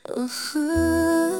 Uh-huh.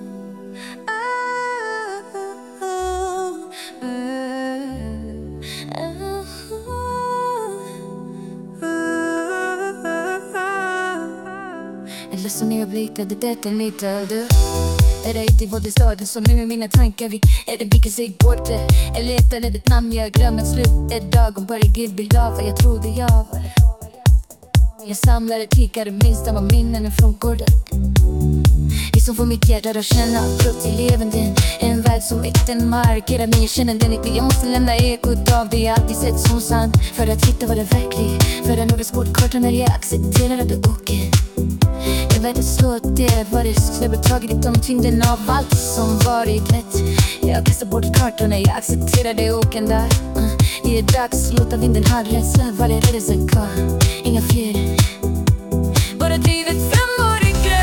Jag ledsen när jag blickade detoniterade. Är det inte både staden som nu är mina tankar vid? Är det vilken sig borta? Eller är det ett namn jag glömmer slut? Ett dag och bara ger bild av vad jag trodde jag var. Jag samlar ett kikare minst av minnen från gården. Det som får mitt hjärta att känna brott i levande. En värld som äkten markerar mig. Jag känner den inte. Jag måste lämna ekot av det jag alltid sett som sant. För att hitta vad det verkligen. För att några sportkartor när jag accepterar att det åker. Jag vet att slå det var det övertaget om tyngden av allt som varit rätt. Jag kastar bort kartorna, jag accepterar det åken där. Det är dags, låta vinden ha rädsla. Vad är rädslan kvar? Inga fler. Bara drivet fram och regret.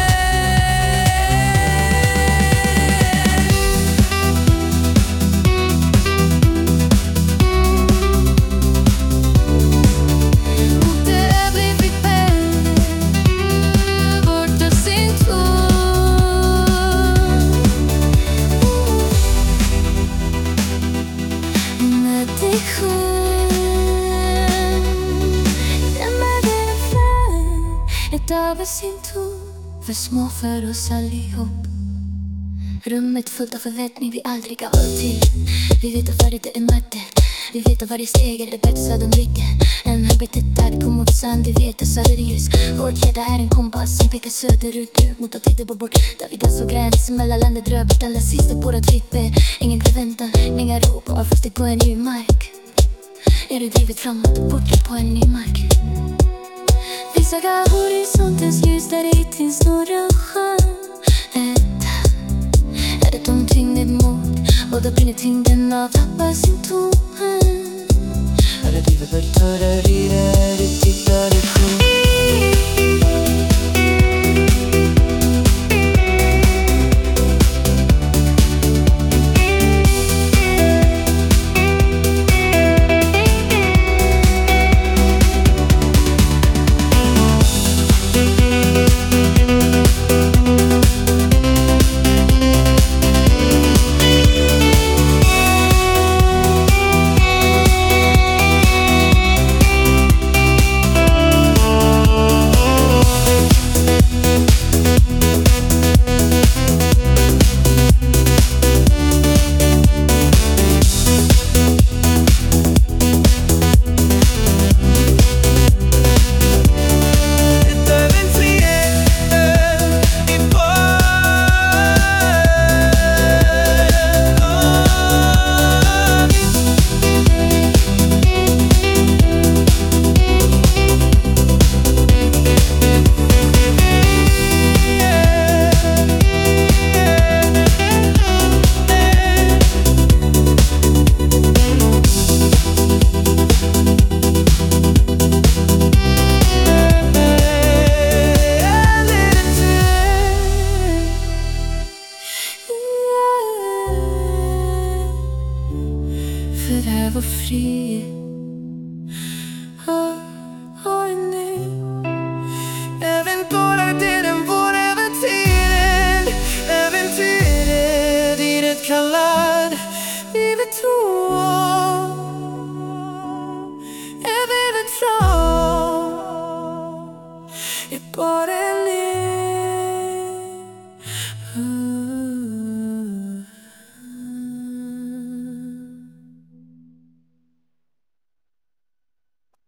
Och det har blivit bättre. Borta sin ton. När det sker över sin ton. För små för oss allihop. Rummet fullt av förväntning vi aldrig har hållit till. Vi vet att varje det är möte. Vi vet att varje steg är det bästa de dricker. En habitat på motstånd. Vi vet att söderljus. Vårt hjärta är en kompass som pekar söderut nu mot att titta på bort. Där vi dansar gräns mellan landet rövet. Alla sista på våra tripper. Ingen förväntan, inga rop. Bara fast det på en ny mark. Är du drivet framåt bort på en ny mark. Vi söker horisontens ljus där det finns några skönhet. Är det de tyngden mot och då brinner tyngden av tappar sin ton. Är det drivet för törre, är det tittare på.